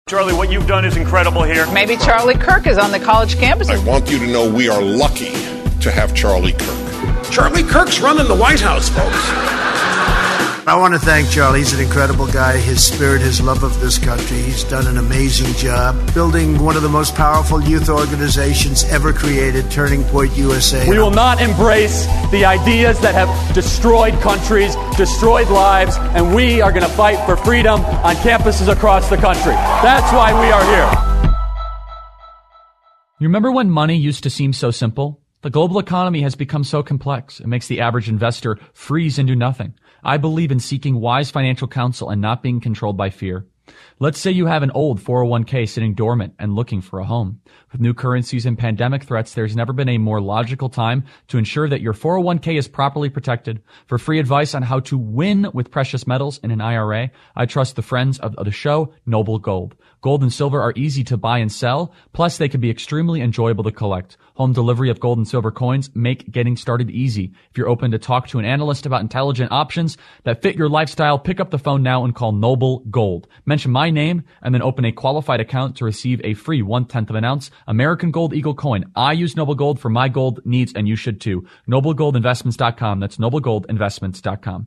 Charlie, what you've done is incredible here. Maybe Charlie Kirk is on the college campus. I want you to know we are lucky to have Charlie Kirk. Charlie Kirk's running the White House, folks. I want to thank Charlie. He's an incredible guy. His spirit, his love of this country. He's done an amazing job building one of the most powerful youth organizations ever created, Turning Point USA. We will not embrace the ideas that have destroyed countries, destroyed lives, and we are going to fight for freedom on campuses across the country. That's why we are here. You remember when money used to seem so simple? The global economy has become so complex, it makes the average investor freeze and do nothing. I believe in seeking wise financial counsel and not being controlled by fear. Let's say you have an old 401k sitting dormant and looking for a home. With new currencies and pandemic threats, there's never been a more logical time to ensure that your 401k is properly protected. For free advice on how to win with precious metals in an IRA, I trust the friends of the show, Noble Gold. Gold and silver are easy to buy and sell, plus they can be extremely enjoyable to collect. Home delivery of gold and silver coins make getting started easy. If you're open to talk to an analyst about intelligent options that fit your lifestyle, pick up the phone now and call Noble Gold. Mention my name and then open a qualified account to receive a free 1/10 of an ounce American Gold Eagle coin. I use Noble Gold for my gold needs and you should too. NobleGoldInvestments.com. That's NobleGoldInvestments.com.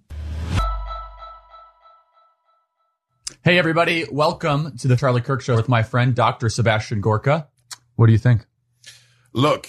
Hey everybody, welcome to the Charlie Kirk Show with my friend Dr. Sebastian Gorka. What do you think? Look,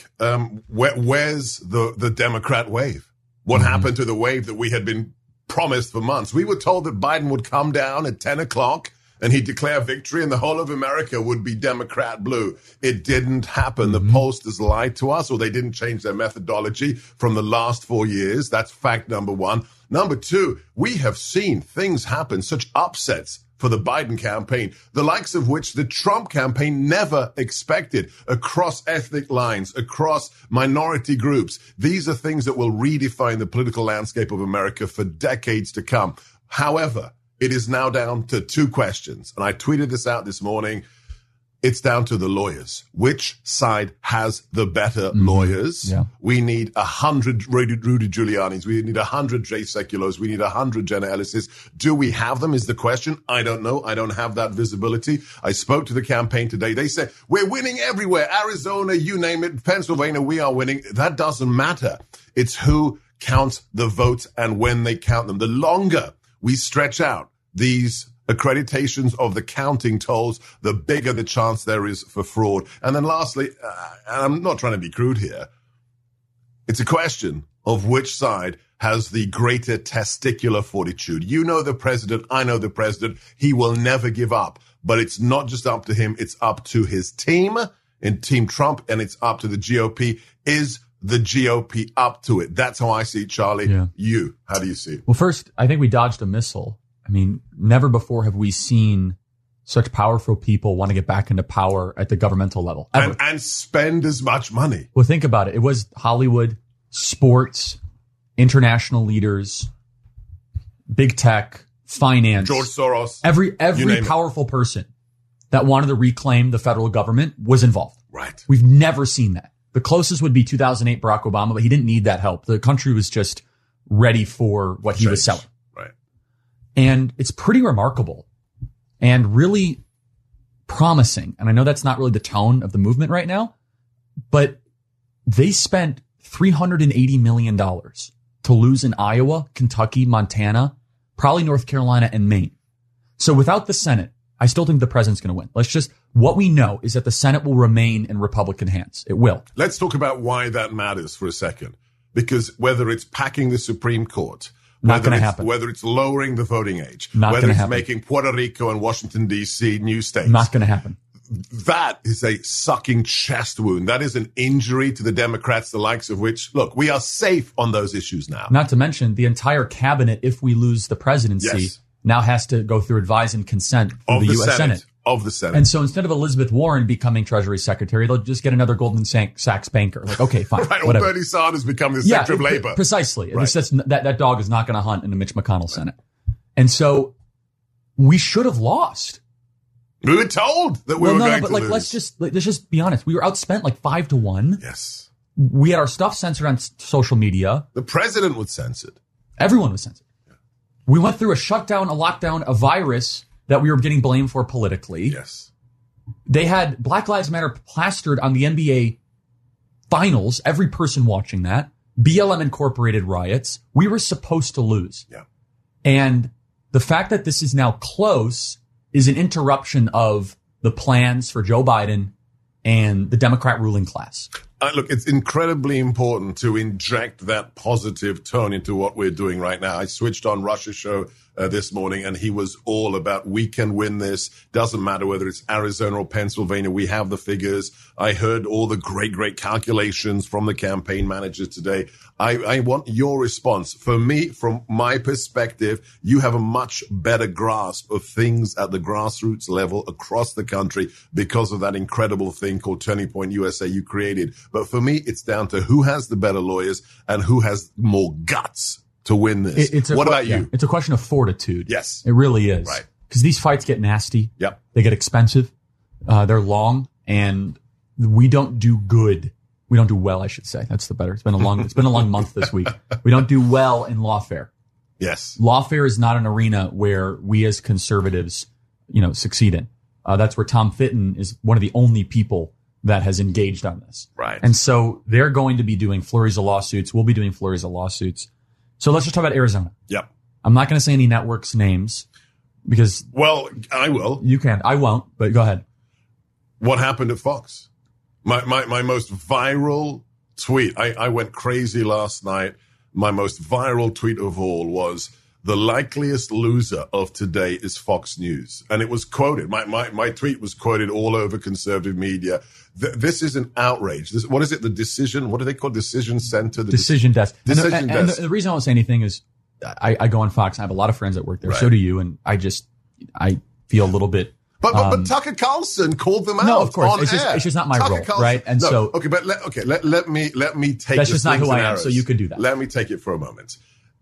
where's the Democrat wave? What happened to the wave that we had been promised for months? We were told that Biden would come down at 10 o'clock and he'd declare victory and the whole of America would be Democrat blue. It didn't happen. The pollsters lied to us, or they didn't change their methodology from the last 4 years. That's fact number one. Number two, we have seen things happen, such upsets for the Biden campaign, the likes of which the Trump campaign never expected, across ethnic lines, across minority groups. These are things that will redefine the political landscape of America for decades to come. However, it is now down to two questions, and I tweeted this out this morning. It's down to the lawyers. Which side has the better lawyers? Yeah. We need 100 Rudy Giulianis. We need 100 Jay Sekulows. We need 100 Jenna Ellises. Do we have them is the question. I don't know. I don't have that visibility. I spoke to the campaign today. They said, we're winning everywhere. Arizona, you name it. Pennsylvania, we are winning. That doesn't matter. It's who counts the votes and when they count them. The longer we stretch out these accreditations of the counting tolls, the bigger the chance there is for fraud. And then lastly, and I'm not trying to be crude here, it's a question of which side has the greater testicular fortitude. You know the president, I know the president. He will never give up. But it's not just up to him, it's up to his team and Team Trump, and it's up to the GOP. Is the GOP up to it? That's how I see it, Charlie. Yeah. You, how do you see it? Well, first, I think we dodged a missile. I mean, never before have we seen such powerful people want to get back into power at the governmental level. And spend as much money. Well, think about it. It was Hollywood, sports, international leaders, big tech, finance. George Soros. Every powerful person that wanted to reclaim the federal government was involved. Right. We've never seen that. The closest would be 2008 Barack Obama, but he didn't need that help. The country was just ready for what he was selling. And it's pretty remarkable and really promising. And I know that's not really the tone of the movement right now, but they spent $380 million to lose in Iowa, Kentucky, Montana, probably North Carolina and Maine. So without the Senate, I still think the president's going to win. What we know is that the Senate will remain in Republican hands. It will. Let's talk about why that matters for a second. Because whether it's packing the Supreme Court, not going to happen. Whether it's lowering the voting age, whether it's making Puerto Rico and Washington, D.C. new states. Not going to happen. That is a sucking chest wound. That is an injury to the Democrats, the likes of which, look, we are safe on those issues now. Not to mention the entire cabinet, if we lose the presidency, now has to go through advise and consent from the U.S. Senate. Of the Senate. And so instead of Elizabeth Warren becoming Treasury Secretary, they'll just get another Goldman Sachs banker. Like, okay, fine. Right, whatever. Or Bernie Sanders become the Secretary of Labor. Precisely. Right. That dog is not going to hunt in the Mitch McConnell Senate. And so we should have lost. We were told that we were going to lose. Let's just be honest. We were outspent like 5-1. Yes. We had our stuff censored on social media. The president was censored. Everyone was censored. Yeah. We went through a shutdown, a lockdown, a virus that we were getting blamed for politically. Yes. They had Black Lives Matter plastered on the NBA finals, every person watching that. BLM Incorporated riots. We were supposed to lose. Yeah. And the fact that this is now close is an interruption of the plans for Joe Biden and the Democrat ruling class. Look, it's incredibly important to inject that positive tone into what we're doing right now. I switched on Rush's show this morning, and he was all about, we can win this. Doesn't matter whether it's Arizona or Pennsylvania. We have the figures. I heard all the great calculations from the campaign managers today. I want your response. For me, from my perspective, you have a much better grasp of things at the grassroots level across the country because of that incredible thing called Turning Point USA you created. But for me, it's down to who has the better lawyers and who has more guts to win this. What about you? It's a question of fortitude. Yes. It really is. Right. Because these fights get nasty. Yep. They get expensive. They're long, and we don't do good. We don't do well, I should say. That's the better. It's been a long month this week. We don't do well in lawfare. Yes. Lawfare is not an arena where we as conservatives, succeed in. That's where Tom Fitton is one of the only people that has engaged on this. Right. And so they're going to be doing flurries of lawsuits. We'll be doing flurries of lawsuits. So let's just talk about Arizona. Yep. I'm not going to say any networks' names because. Well, I will. You can. I won't, but go ahead. What happened at Fox? My most viral tweet. I went crazy last night. My most viral tweet of all was, the likeliest loser of today is Fox News. And it was quoted. My tweet was quoted all over conservative media. This is an outrage. What is it? The decision? What do they call Decision Center? Decision Desk. Decision Desk. And the reason I won't say anything is I go on Fox. I have a lot of friends that work there. Right. So do you. And I feel a little bit. But Tucker Carlson called them out. No, of course. It's just not my role, right? And no, so. Okay, but let me take that's just not who I am, so you could do that. Let me take it for a moment.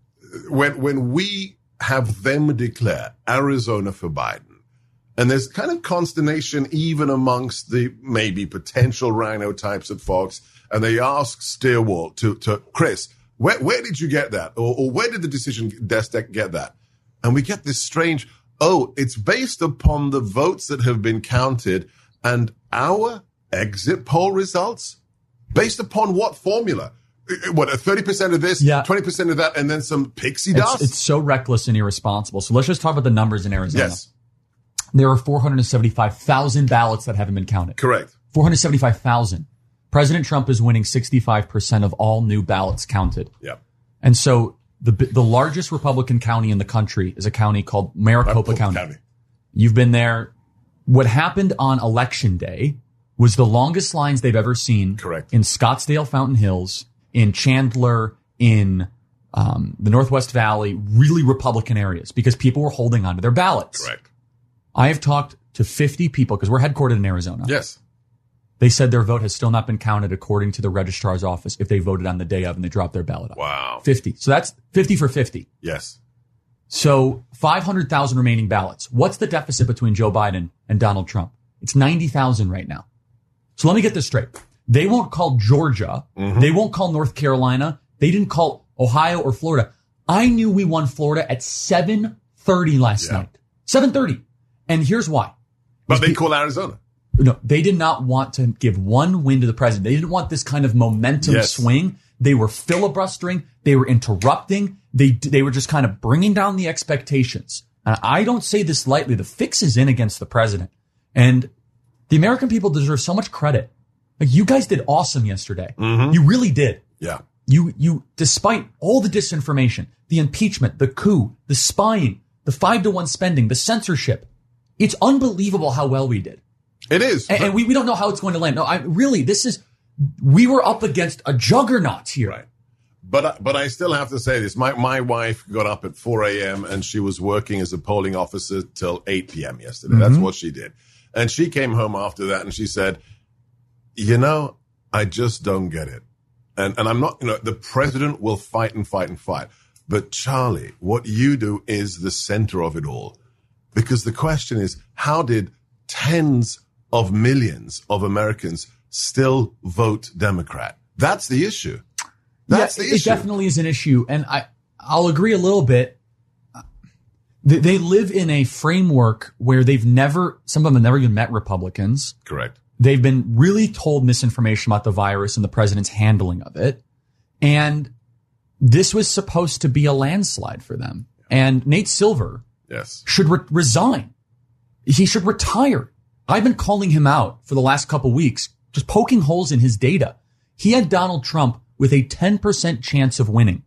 When we have them declare Arizona for Biden, and there's kind of consternation even amongst the maybe potential rhino types at Fox, and they ask Stillwell to Chris, where did you get that? Or where did the Decision Desk get that? And we get this strange, it's based upon the votes that have been counted and our exit poll results? Based upon what formula? What, 30% of this, 20% of that, and then some pixie dust? It's so reckless and irresponsible. So let's just talk about the numbers in Arizona. Yes. There are 475,000 ballots that haven't been counted. Correct. 475,000. President Trump is winning 65% of all new ballots counted. Yeah. And so the largest Republican county in the country is a county called Maricopa County. You've been there. What happened on Election Day was the longest lines they've ever seen. Correct. In Scottsdale, Fountain Hills, in Chandler, in the Northwest Valley, really Republican areas, because people were holding onto their ballots. Correct. I have talked to 50 people, because we're headquartered in Arizona. Yes. They said their vote has still not been counted according to the registrar's office if they voted on the day of and they dropped their ballot off. Wow. 50. So that's 50 for 50. Yes. So 500,000 remaining ballots. What's the deficit between Joe Biden and Donald Trump? It's 90,000 right now. So let me get this straight. They won't call Georgia. Mm-hmm. They won't call North Carolina. They didn't call Ohio or Florida. I knew we won Florida at 7:30 last night. 7:30. And here's why. But they call Arizona. No, they did not want to give one win to the president. They didn't want this kind of momentum swing. They were filibustering. They were interrupting. They were just kind of bringing down the expectations. And I don't say this lightly. The fix is in against the president. And the American people deserve so much credit. Like, you guys did awesome yesterday. Mm-hmm. You really did. Yeah. You, despite all the disinformation, the impeachment, the coup, the spying, the 5-to-1 spending, the censorship, it's unbelievable how well we did. It is. And we don't know how it's going to land. No, we were up against a juggernaut here. Right. But I still have to say this. My wife got up at 4 a.m. and she was working as a polling officer till 8 p.m. yesterday. Mm-hmm. That's what she did. And she came home after that and she said, I just don't get it. And I'm not, the president will fight and fight and fight. But Charlie, what you do is the center of it all. Because the question is, how did tens of millions of Americans still vote Democrat? That's the issue. That's the issue. It definitely is an issue. And I'll agree a little bit. They live in a framework where some of them have never even met Republicans. Correct. They've been really told misinformation about the virus and the president's handling of it. And this was supposed to be a landslide for them. And Nate Silver should resign. He should retire. I've been calling him out for the last couple weeks, just poking holes in his data. He had Donald Trump with a 10% chance of winning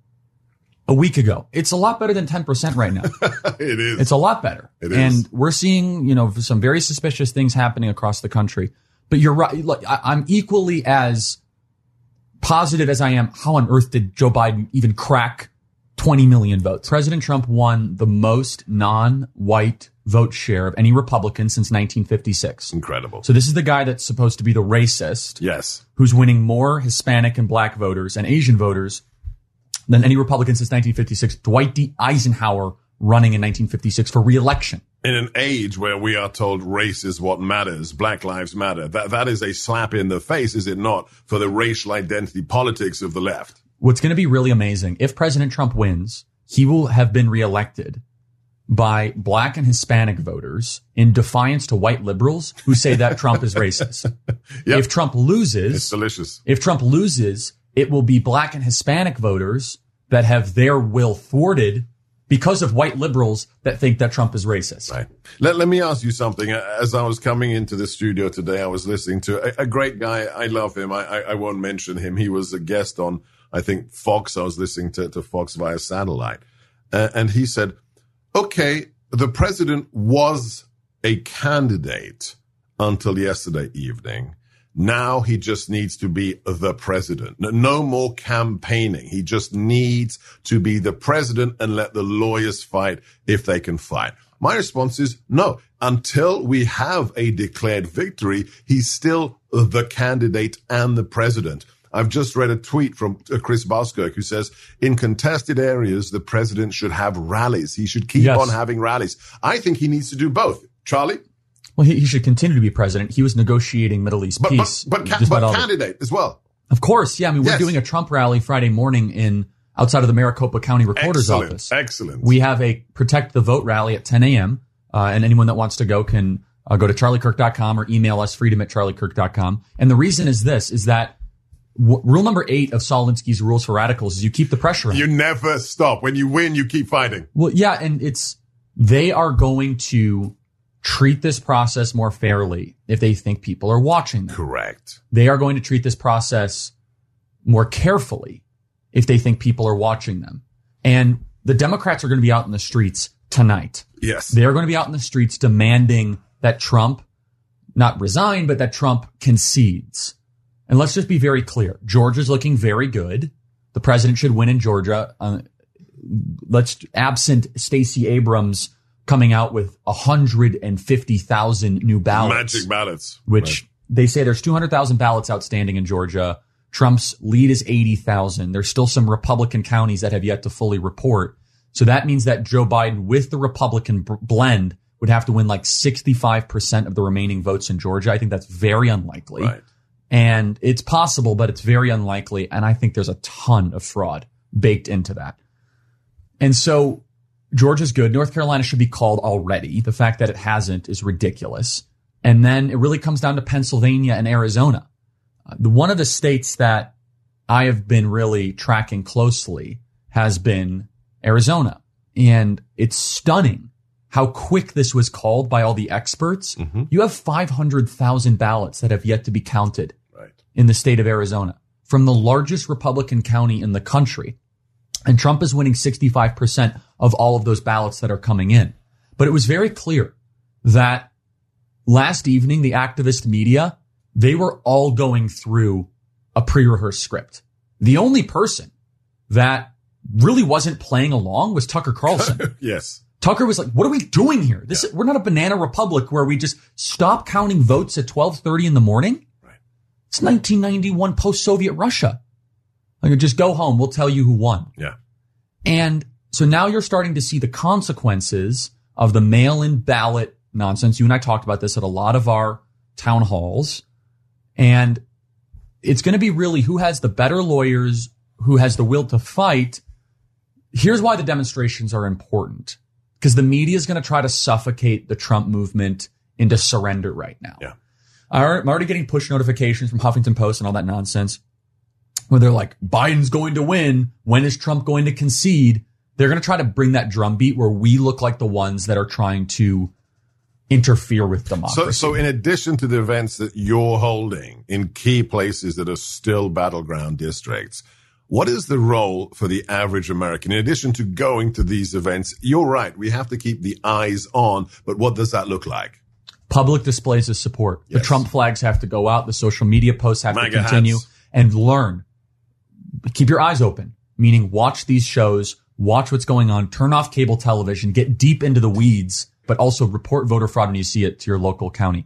a week ago. It's a lot better than 10% right now. It is. It's a lot better. It and is. We're seeing, some very suspicious things happening across the country. But you're right. Look, I'm equally as positive as I am. How on earth did Joe Biden even crack 20 million votes? President Trump won the most non-white vote share of any Republican since 1956. Incredible. So this is the guy that's supposed to be the racist. Yes. Who's winning more Hispanic and black voters and Asian voters than any Republican since 1956. Dwight D. Eisenhower running in 1956 for re-election. In an age where we are told race is what matters, Black Lives Matter, that is a slap in the face, is it not, for the racial identity politics of the left? What's going to be really amazing, if President Trump wins, he will have been reelected by black and Hispanic voters in defiance to white liberals who say that Trump is racist. Yep. If Trump loses, it's delicious. If Trump loses, it will be black and Hispanic voters that have their will thwarted because of white liberals that think that Trump is racist. Right. Let me ask you something. As I was coming into the studio today, I was listening to a great guy. I love him. I won't mention him. He was a guest on, I think, Fox. I was listening to Fox via satellite. And he said, okay, the president was a candidate until yesterday evening. Now he just needs to be the president. No more campaigning. He just needs to be the president and let the lawyers fight if they can fight. My response is no. Until we have a declared victory, he's still the candidate and the president. I've just read a tweet from Chris Buskirk who says, in contested areas, the president should have rallies. He should keep on having rallies. I think he needs to do both. Charlie? Well, he should continue to be president. He was negotiating Middle East peace. But candidate as well. Of course. Yeah. I mean, we're doing a Trump rally Friday morning outside of the Maricopa County Recorder's Office. Excellent. We have a Protect the Vote rally at 10 a.m. And anyone that wants to go can go to charliekirk.com or email us freedom@charliekirk.com. And the reason is this, is that rule number 8 of Saul Alinsky's Rules for Radicals is you keep the pressure on. You never stop. When you win, you keep fighting. Well, yeah. And they are going to treat this process more fairly if they think people are watching them. Correct. They are going to treat this process more carefully if they think people are watching them. And the Democrats are going to be out in the streets tonight. Yes. They're going to be out in the streets demanding that Trump not resign, but that Trump concedes. And let's just be very clear. Georgia's looking very good. The president should win in Georgia. Absent Stacey Abrams coming out with 150,000 new ballots. Magic ballots. Which they say there's 200,000 ballots outstanding in Georgia. Trump's lead is 80,000. There's still some Republican counties that have yet to fully report. So that means that Joe Biden with the Republican blend would have to win like 65% of the remaining votes in Georgia. I think that's very unlikely. Right. And it's possible, but it's very unlikely. And I think there's a ton of fraud baked into that. And so Georgia's good. North Carolina should be called already. The fact that it hasn't is ridiculous. And then it really comes down to Pennsylvania and Arizona. One of the states that I have been really tracking closely has been Arizona. And it's stunning how quick this was called by all the experts. Mm-hmm. You have 500,000 ballots that have yet to be counted in the state of Arizona from the largest Republican county in the country. And Trump is winning 65% of all of those ballots that are coming in. But it was very clear that last evening, the activist media, they were all going through a pre-rehearsed script. The only person that really wasn't playing along was Tucker Carlson. Yes. Tucker was like, what are we doing here? We're not a banana republic where we just stop counting votes at 12:30 in the morning. Right. It's 1991 post-Soviet Russia. Like, just go home. We'll tell you who won. Yeah. And so now you're starting to see the consequences of the mail-in ballot nonsense. You and I talked about this at a lot of our town halls. And it's going to be really who has the better lawyers, who has the will to fight. Here's why the demonstrations are important. because the media is going to try to suffocate the Trump movement into surrender right now. Yeah. I'm already getting push notifications from Huffington Post and all that nonsense where they're like, Biden's going to win. When is Trump going to concede? They're going to try to bring that drumbeat where we look like the ones that are trying to interfere with democracy. So in addition to the events that you're holding in key places that are still battleground districts, what is the role for the average American? In addition to going to these events, you're right, we have to keep the eyes on, but what does that look like? Public displays of support. Yes. The Trump flags have to go out. The social media posts have MAGA to continue hats. and learn. Keep your eyes open, meaning watch these shows, watch what's going on, turn off cable television, get deep into the weeds, but also report voter fraud when you see it to your local county.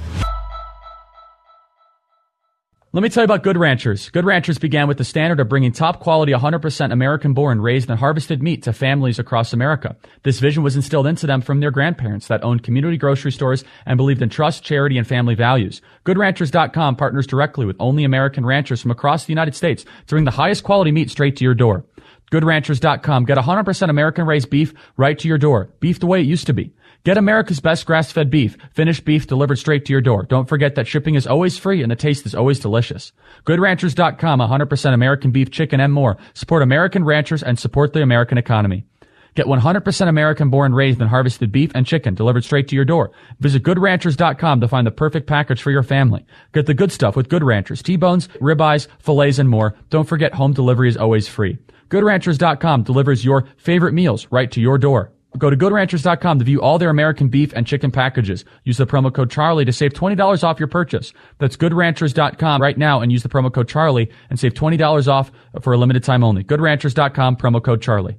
Let me tell you about Good Ranchers. Good Ranchers began with the standard of bringing top quality, 100% American-born, raised and harvested meat to families across America. This vision was instilled into them from their grandparents that owned community grocery stores and believed in trust, charity, and family values. GoodRanchers.com partners directly with only American ranchers from across the United States to bring the highest quality meat straight to your door. GoodRanchers.com. Get 100% American-raised beef right to your door. Beef the way it used to be. Get America's best grass-fed beef, finished beef delivered straight to your door. Don't forget that shipping is always free and the taste is always delicious. GoodRanchers.com, 100% American beef, chicken, and more. Support American ranchers and support the American economy. Get 100% American-born, raised and harvested beef and chicken delivered straight to your door. Visit GoodRanchers.com to find the perfect package for your family. Get the good stuff with Good Ranchers. T-bones, ribeyes, fillets, and more. Don't forget home delivery is always free. GoodRanchers.com delivers your favorite meals right to your door. Go to GoodRanchers.com to view all their American beef and chicken packages. Use the promo code Charlie to save $20 off your purchase. That's GoodRanchers.com right now and use the promo code Charlie and save $20 off for a limited time only. GoodRanchers.com, promo code Charlie.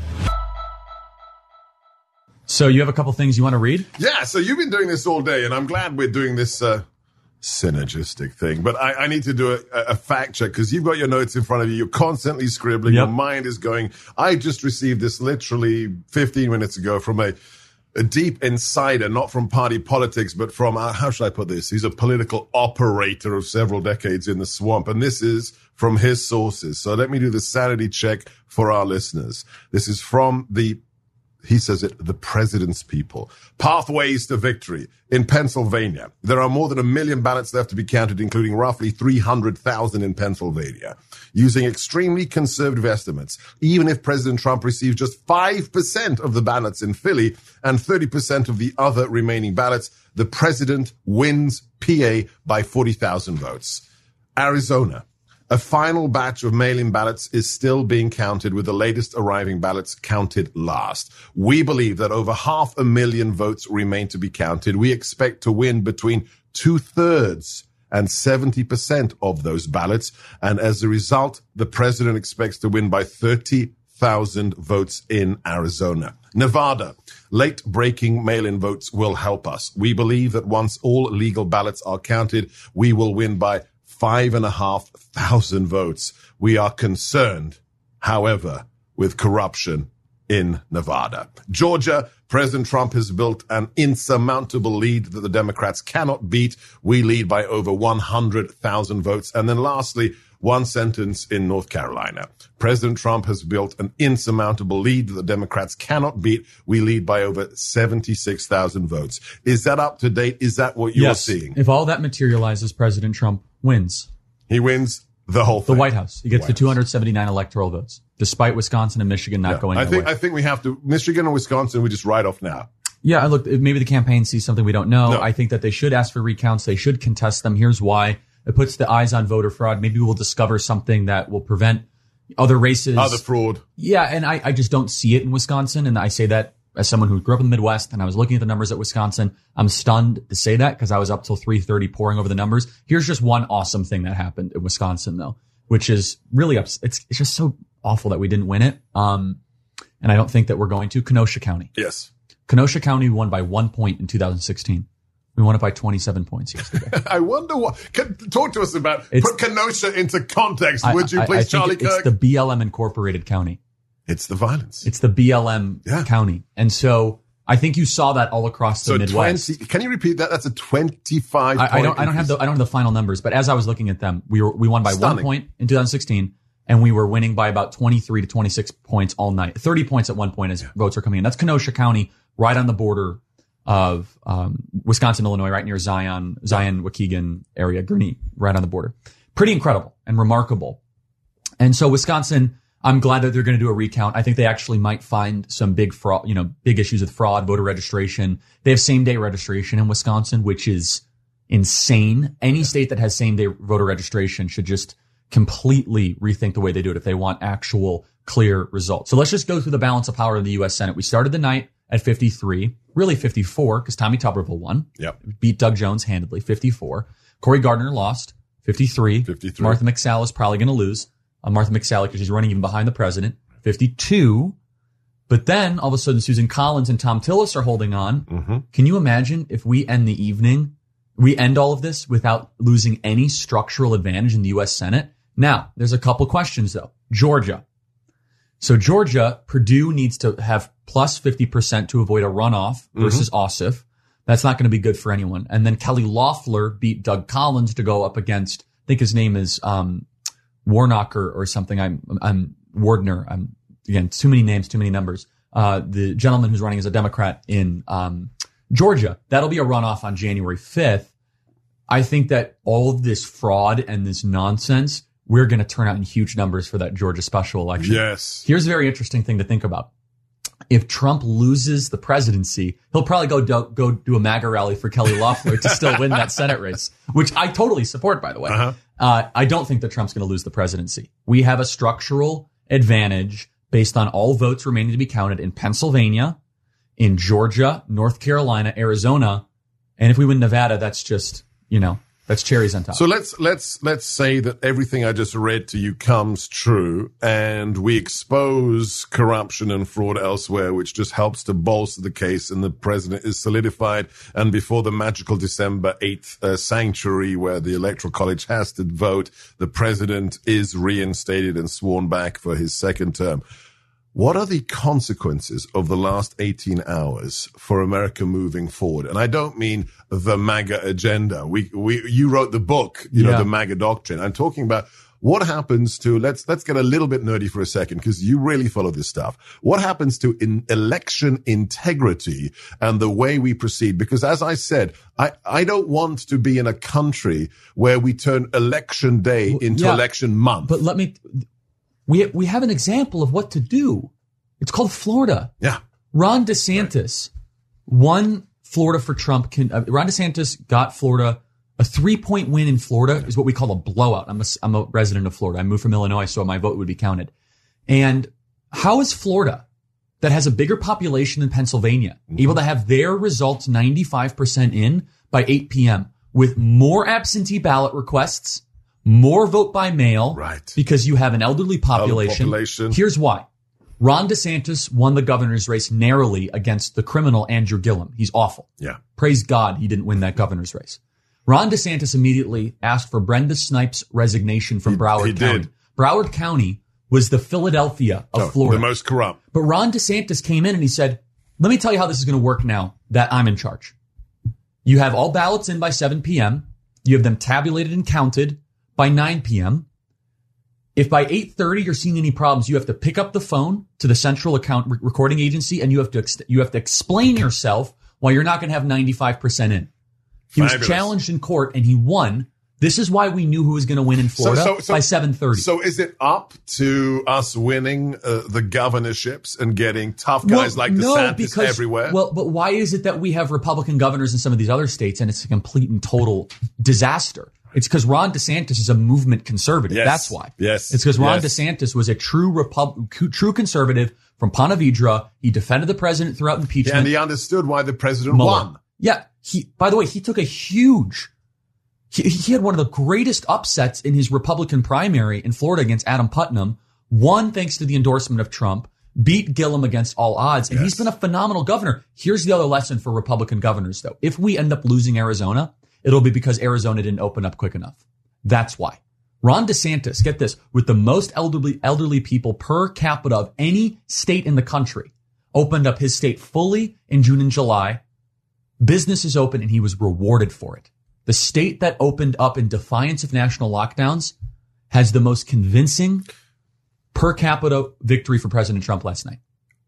So you have a couple things you want to read? Yeah, so you've been doing this all day, and I'm glad we're doing this synergistic thing. But I need to do a fact check because you've got your notes in front of you. You're constantly scribbling. Yep. Your mind is going. I just received this literally 15 minutes ago from a deep insider, not from party politics, but from, how should I put this? He's a political operator of several decades in the swamp. And this is from his sources. So let me do the sanity check for our listeners. This is from he says it, the president's people. Pathways to victory. In Pennsylvania, there are more than 1 million ballots left to be counted, including roughly 300,000 in Pennsylvania. Using extremely conservative estimates, even if President Trump receives just 5% of the ballots in Philly and 30% of the other remaining ballots, the president wins PA by 40,000 votes. Arizona. A final batch of mail-in ballots is still being counted, with the latest arriving ballots counted last. We believe that over 500,000 votes remain to be counted. We expect to win between 2/3 and 70% of those ballots. And as a result, the president expects to win by 30,000 votes in Arizona. Nevada. Late-breaking mail-in votes will help us. We believe that once all legal ballots are counted, we will win by 5,500 votes. We are concerned, however, with corruption in Nevada. Georgia, President Trump has built an insurmountable lead that the Democrats cannot beat. We lead by over 100,000 votes. And then lastly, one sentence in North Carolina. President Trump has built an insurmountable lead that the Democrats cannot beat. We lead by over 76,000 votes. Is that up to date? Is that what you're seeing? If all that materializes, President Trump wins. He wins the whole thing. The White House. He gets the 279 electoral votes, despite Wisconsin and Michigan not going their way. I think we have to, Michigan and Wisconsin, we just write off now. Yeah, look, maybe the campaign sees something we don't know. No. I think that they should ask for recounts. They should contest them. Here's why. It puts the eyes on voter fraud. Maybe we'll discover something that will prevent other races. Other fraud. Yeah, and I just don't see it in Wisconsin. And I say that as someone who grew up in the Midwest, and I was looking at the numbers at Wisconsin. I'm stunned to say that because I was up till 3:30 poring over the numbers. Here's just one awesome thing that happened in Wisconsin, though, which is really it's just so awful that we didn't win it. And I don't think that we're going to. Kenosha County. Yes. Kenosha County won by 1 point in 2016. We won it by 27 points yesterday. I wonder what. Talk to us about. Put Kenosha into context, would you, please, Charlie Kirk? It's the BLM incorporated county. It's the violence. It's the BLM county. And so I think you saw that all across the Midwest. Can you repeat that? That's a 25 I don't have the final numbers, but as I was looking at them, we won by 1 point in 2016, and we were winning by about 23 to 26 points all night. 30 points at one point as votes are coming in. That's Kenosha County, right on the border of Wisconsin, Illinois, right near Zion, Waukegan area, Gurnee, right on the border. Pretty incredible and remarkable. And so Wisconsin, I'm glad that they're going to do a recount. I think they actually might find some big fraud, big issues with fraud, voter registration. They have same day registration in Wisconsin, which is insane. Any state that has same day voter registration should just completely rethink the way they do it if they want actual clear results. So let's just go through the balance of power in the U.S. Senate. We started the night at 53, really 54, because Tommy Tuberville won. Yep. Beat Doug Jones handedly, 54. Cory Gardner lost, 53. Martha McSally is probably going to lose. Martha McSally, because she's running even behind the president, 52. But then all of a sudden, Susan Collins and Tom Tillis are holding on. Mm-hmm. Can you imagine if we end all of this without losing any structural advantage in the U.S. Senate? Now, there's a couple questions, though. Georgia. So Georgia, Purdue needs to have plus 50% to avoid a runoff versus Ossoff. That's not going to be good for anyone. And then Kelly Loeffler beat Doug Collins to go up against, I think his name is Warnocker or something. I'm Wardner. Again, too many names, too many numbers. The gentleman who's running as a Democrat in Georgia. That'll be a runoff on January 5th. I think that all of this fraud and this nonsense, we're going to turn out in huge numbers for that Georgia special election. Yes. Here's a very interesting thing to think about. If Trump loses the presidency, he'll probably go do a MAGA rally for Kelly Loeffler to still win that Senate race, which I totally support, by the way. I don't think that Trump's going to lose the presidency. We have a structural advantage based on all votes remaining to be counted in Pennsylvania, in Georgia, North Carolina, Arizona. And if we win Nevada, that's just, that's cherries on top. So let's say that everything I just read to you comes true, and we expose corruption and fraud elsewhere, which just helps to bolster the case, and the president is solidified. And before the magical December 8th sanctuary where the Electoral College has to vote, the president is reinstated and sworn back for his second term. What are the consequences of the last 18 hours for America moving forward? And I don't mean the MAGA agenda. You wrote the book, the MAGA doctrine. I'm talking about what happens to, let's get a little bit nerdy for a second, because you really follow this stuff. What happens to election integrity and the way we proceed? Because as I said, I don't want to be in a country where we turn election day into election month. But we have an example of what to do. It's called Florida. Yeah. Ron DeSantis won Florida for Trump. Ron DeSantis got Florida. A 3-point win in Florida is what we call a blowout. I'm a resident of Florida. I moved from Illinois, so my vote would be counted. And how is Florida, that has a bigger population than Pennsylvania, able to have their results 95% in by 8 p.m. with more absentee ballot requests, more vote by mail, right? Because you have an elderly population. Here's why. Ron DeSantis won the governor's race narrowly against the criminal Andrew Gillum. He's awful. Yeah. Praise God he didn't win that governor's race. Ron DeSantis immediately asked for Brenda Snipes' resignation from Broward County. Did. Broward County was the Philadelphia of Florida. The most corrupt. But Ron DeSantis came in and he said, let me tell you how this is going to work now that I'm in charge. You have all ballots in by 7 p.m. You have them tabulated and counted by 9 p.m. If by 8:30 you're seeing any problems, you have to pick up the phone to the central account recording agency and you have to explain yourself why you're not going to have 95% in. He was challenged in court and he won. This is why we knew who was going to win in Florida by 7:30. So is it up to us winning the governorships and getting tough guys like DeSantis everywhere? Well, but why is it that we have Republican governors in some of these other states and it's a complete and total disaster? It's because Ron DeSantis is a movement conservative. Yes. That's why. Yes. It's because Ron DeSantis was a true conservative from Ponte Vedra. He defended the president throughout impeachment. And he understood why the president won. Yeah. By the way, he took a huge, he had one of the greatest upsets in his Republican primary in Florida against Adam Putnam. Won thanks to the endorsement of Trump, beat Gillum against all odds. And he's been a phenomenal governor. Here's the other lesson for Republican governors, though. If we end up losing Arizona, it'll be because Arizona didn't open up quick enough. That's why. Ron DeSantis, get this, with the most elderly people per capita of any state in the country, opened up his state fully in June and July. Business is open and he was rewarded for it. The state that opened up in defiance of national lockdowns has the most convincing per capita victory for President Trump last night.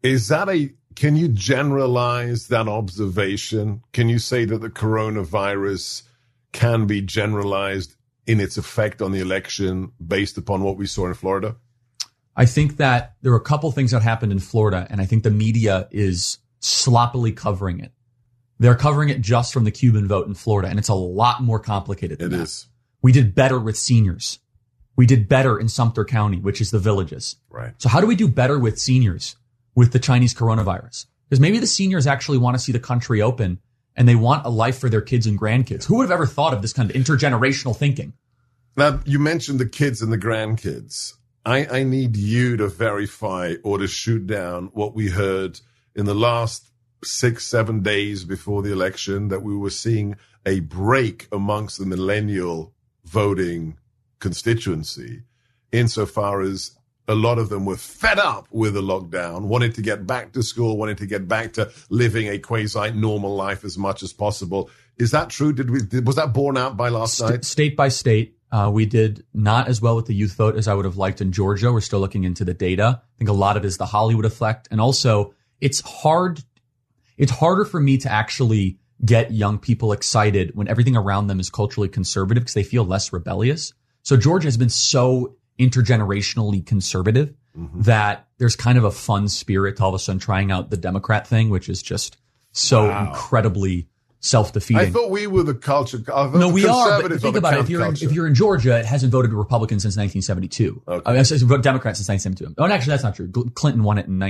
Can you generalize that observation? Can you say that the coronavirus can be generalized in its effect on the election based upon what we saw in Florida? I think that there are a couple things that happened in Florida, and I think the media is sloppily covering it. They're covering it just from the Cuban vote in Florida, and it's a lot more complicated than that. It is. We did better with seniors. We did better in Sumter County, which is the villages. Right. So how do we do better with seniors with the Chinese coronavirus? Because maybe the seniors actually want to see the country open and they want a life for their kids and grandkids. Who would have ever thought of this kind of intergenerational thinking? Now, you mentioned the kids and the grandkids. I need you to verify or to shoot down what we heard in the last 6-7 days before the election, that we were seeing a break amongst the millennial voting constituency, insofar as a lot of them were fed up with the lockdown, wanted to get back to school, wanted to get back to living a quasi-normal life as much as possible. Is that true? Was that borne out by last night? State by state, we did not as well with the youth vote as I would have liked in Georgia. We're still looking into the data. I think a lot of it is the Hollywood effect. And also, it's harder for me to actually get young people excited when everything around them is culturally conservative because they feel less rebellious. So Georgia has been so intergenerationally conservative that there's kind of a fun spirit to all of a sudden trying out the Democrat thing, which is just so incredibly self-defeating. I thought we were the culture. No, we are. But think about it. If you're in Georgia, it hasn't voted Republican since 1972. Okay. It's voted Democrat since 1972. Oh, and actually, that's not true. Clinton won it in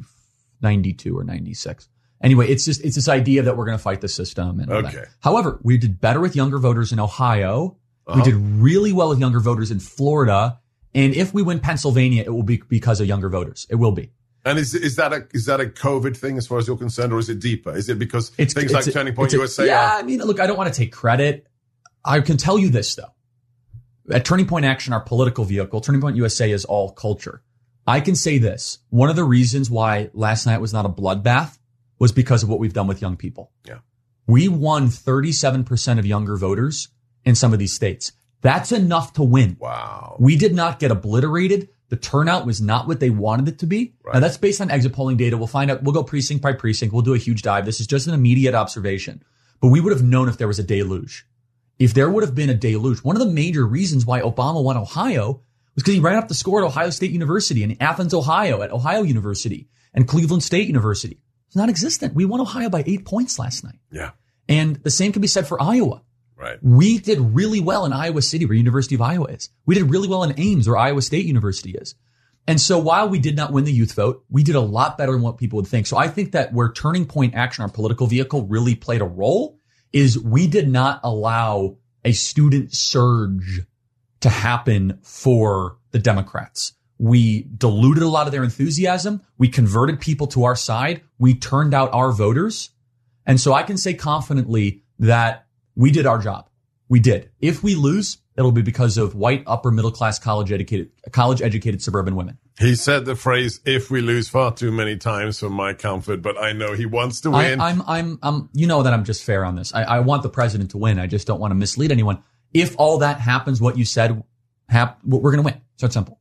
92 or 96. Anyway, it's this idea that we're going to fight the system and all that. However, we did better with younger voters in Ohio. We did really well with younger voters in Florida. And if we win Pennsylvania, it will be because of younger voters. It will be. And is that a COVID thing as far as you're concerned, or is it deeper? Is it because things like Turning Point USA? Yeah, I mean, look, I don't want to take credit. I can tell you this, though. At Turning Point Action, our political vehicle, Turning Point USA is all culture. I can say this. One of the reasons why last night was not a bloodbath was because of what we've done with young people. Yeah. We won 37% of younger voters in some of these states. That's enough to win. Wow. We did not get obliterated. The turnout was not what they wanted it to be. Right. Now, that's based on exit polling data. We'll find out. We'll go precinct by precinct. We'll do a huge dive. This is just an immediate observation. But we would have known if there was a deluge. If there would have been a deluge. One of the major reasons why Obama won Ohio was because he ran up the score at Ohio State University and Athens, Ohio, at Ohio University and Cleveland State University. It's non-existent. We won Ohio by 8 points last night. Yeah. And the same can be said for Iowa. Right. We did really well in Iowa City, where University of Iowa is. We did really well in Ames, where Iowa State University is. And so while we did not win the youth vote, we did a lot better than what people would think. So I think that where Turning Point Action, our political vehicle, really played a role is we did not allow a student surge to happen for the Democrats. We diluted a lot of their enthusiasm. We converted people to our side. We turned out our voters. And so I can say confidently that we did our job. We did. If we lose, it'll be because of white, upper middle class, college educated suburban women. He said the phrase, if we lose, far too many times for my comfort, but I know he wants to win. I'm you know that I'm just fair on this. I want the president to win. I just don't want to mislead anyone. If all that happens, what you said, we're going to win. So it's simple.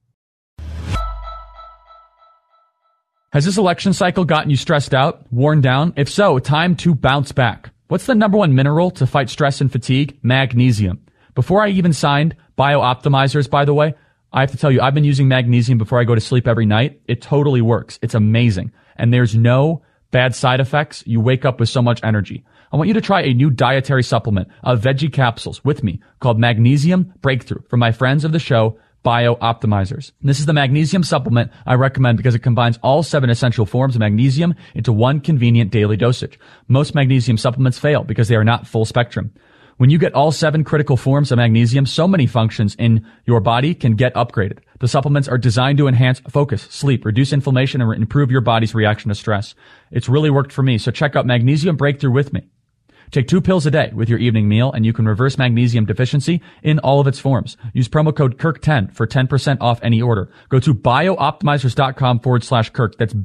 Has this election cycle gotten you stressed out, worn down? If so, time to bounce back. What's the number one mineral to fight stress and fatigue? Magnesium. Before I even signed BioOptimizers, by the way, I have to tell you, I've been using magnesium before I go to sleep every night. It totally works. It's amazing. And there's no bad side effects. You wake up with so much energy. I want you to try a new dietary supplement of veggie capsules with me called Magnesium Breakthrough from my friends of the show, BioOptimizers. This is the magnesium supplement I recommend because it combines all 7 essential forms of magnesium into one convenient daily dosage. Most magnesium supplements fail because they are not full spectrum. When you get all 7 critical forms of magnesium, so many functions in your body can get upgraded. The supplements are designed to enhance focus, sleep, reduce inflammation, and improve your body's reaction to stress. It's really worked for me, so check out Magnesium Breakthrough with me. Take 2 pills a day with your evening meal, and you can reverse magnesium deficiency in all of its forms. Use promo code KIRK10 for 10% off any order. Go to biooptimizers.com/Kirk. That's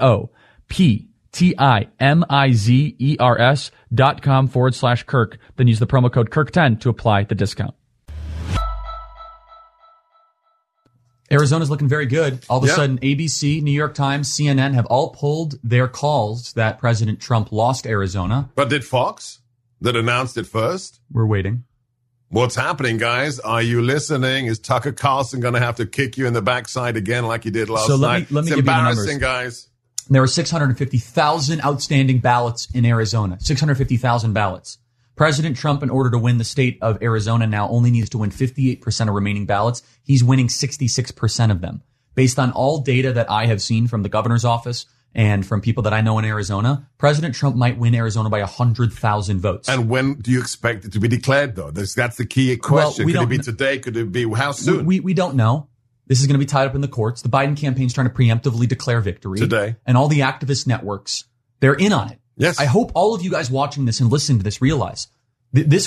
BIOPTIMIZERS.com/Kirk. Then use the promo code KIRK10 to apply the discount. Arizona's looking very good. All of a sudden, ABC, New York Times, CNN have all pulled their calls that President Trump lost Arizona. But did Fox, that announced it first? We're waiting. What's happening, guys? Are you listening? Is Tucker Carlson going to have to kick you in the backside again like he did last night? Let me it's give you the numbers. embarrassing, guys. There were 650,000 outstanding ballots in Arizona. 650,000 ballots. President Trump, in order to win the state of Arizona now, only needs to win 58% of remaining ballots. He's winning 66% of them. Based on all data that I have seen from the governor's office and from people that I know in Arizona, President Trump might win Arizona by 100,000 votes. And when do you expect it to be declared, though? That's the key question. Could it be today? Could it be how soon? We don't know. This is going to be tied up in the courts. The Biden campaign's trying to preemptively declare victory. Today. And all the activist networks, they're in on it. Yes. I hope all of you guys watching this and listening to this realize this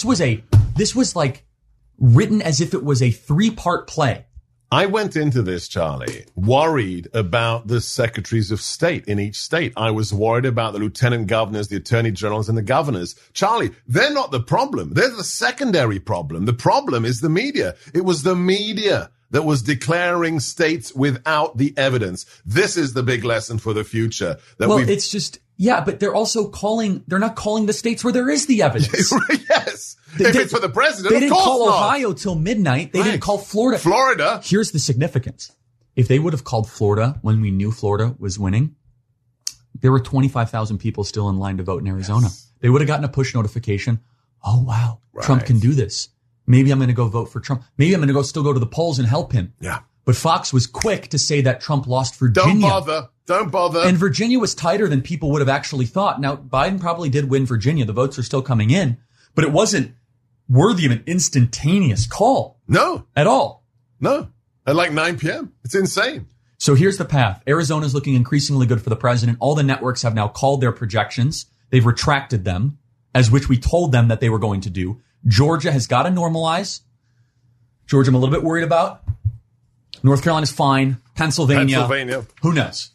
was like written as if it was a 3-part play. I went into this, Charlie, worried about the secretaries of state in each state. I was worried about the lieutenant governors, the attorney generals, and the governors. Charlie, they're not the problem. They're the secondary problem. The problem is the media. It was the media that was declaring states without the evidence. This is the big lesson for the future. It's just, but they're not calling the states where there is the evidence. Yes. If it's for the president, they didn't of course call not. Ohio till midnight. They didn't call Florida. Florida. Here's the significance. If they would have called Florida when we knew Florida was winning, there were 25,000 people still in line to vote in Arizona. Yes. They would have gotten a push notification. Oh, wow. Right. Trump can do this. Maybe I'm going to go vote for Trump. Maybe I'm going to still go to the polls and help him. Yeah. But Fox was quick to say that Trump lost Virginia. Don't bother. And Virginia was tighter than people would have actually thought. Now, Biden probably did win Virginia. The votes are still coming in, but it wasn't worthy of an instantaneous call. No. At all. No. At like 9 p.m. It's insane. So here's the path. Arizona's looking increasingly good for the president. All the networks have now called their projections. They've retracted them, as which we told them that they were going to do. Georgia has got to normalize. Georgia, I'm a little bit worried about. North Carolina's fine. Pennsylvania. Who knows?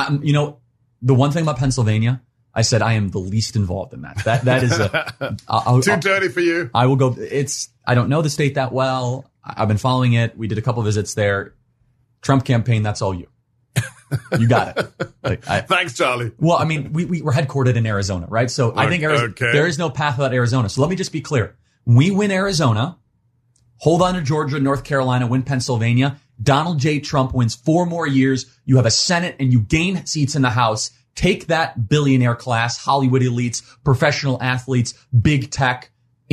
The one thing about Pennsylvania, I said I am the least involved in that. That is too dirty for you. I will go. I don't know the state that well. I've been following it. We did a couple visits there. Trump campaign. That's all you. You got it. Thanks, Charlie. Well, I mean, we're headquartered in Arizona, right? So I think there is no path without Arizona. So let me just be clear. We win Arizona, hold on to Georgia, North Carolina, win Pennsylvania. Donald J. Trump wins 4 more years. You have a Senate and you gain seats in the House. Take that billionaire class, Hollywood elites, professional athletes, big tech,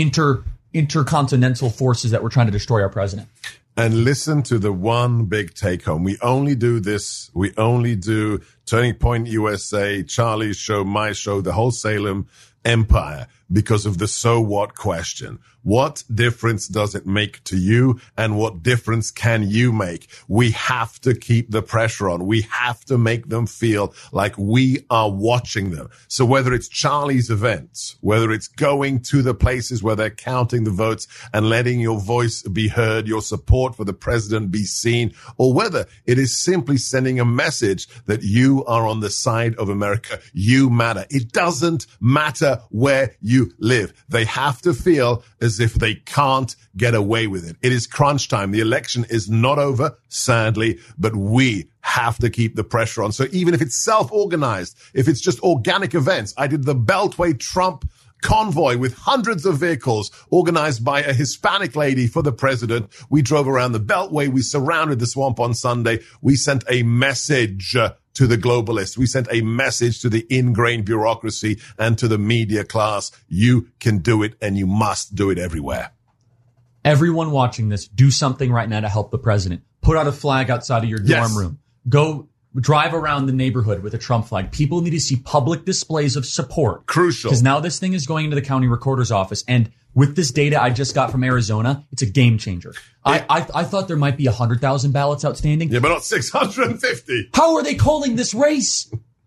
intercontinental forces that were trying to destroy our president. And listen to the one big take home. We only do this. We only do Turning Point USA, Charlie's show, my show, the whole Salem empire because of the so what question. What difference does it make to you, and what difference can you make? We have to keep the pressure on. We have to make them feel like we are watching them. So whether it's Charlie's events, whether it's going to the places where they're counting the votes and letting your voice be heard, your support for the president be seen, or whether it is simply sending a message that you are on the side of America, you matter. It doesn't matter where you live. They have to feel as if they can't get away with it. It is crunch time. The election is not over, sadly, but we have to keep the pressure on. So even if it's self-organized, if it's just organic events, I did the Beltway Trump convoy with hundreds of vehicles organized by a Hispanic lady for the president. We drove around the Beltway. We surrounded the swamp on Sunday. We sent a message to the globalists. We sent a message to the ingrained bureaucracy and to the media class. You can do it, and you must do it everywhere. Everyone watching this, do something right now to help the president. Put out a flag outside of your dorm room. Go drive around the neighborhood with a Trump flag. People need to see public displays of support. Crucial. Because now this thing is going into the county recorder's office. And with this data I just got from Arizona, it's a game changer. I thought there might be 100,000 ballots outstanding. Yeah, but not 650. How are they calling this race?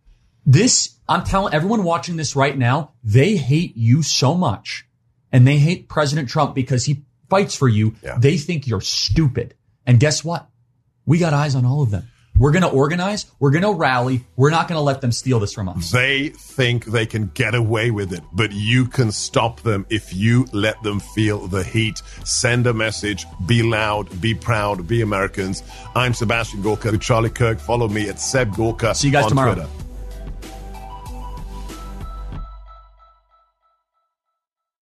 I'm telling everyone watching this right now, they hate you so much. And they hate President Trump because he fights for you. Yeah. They think you're stupid. And guess what? We got eyes on all of them. We're going to organize. We're going to rally. We're not going to let them steal this from us. They think they can get away with it, but you can stop them if you let them feel the heat. Send a message. Be loud. Be proud. Be Americans. I'm Sebastian Gorka with Charlie Kirk. Follow me at Seb Gorka. See you guys on tomorrow. Twitter.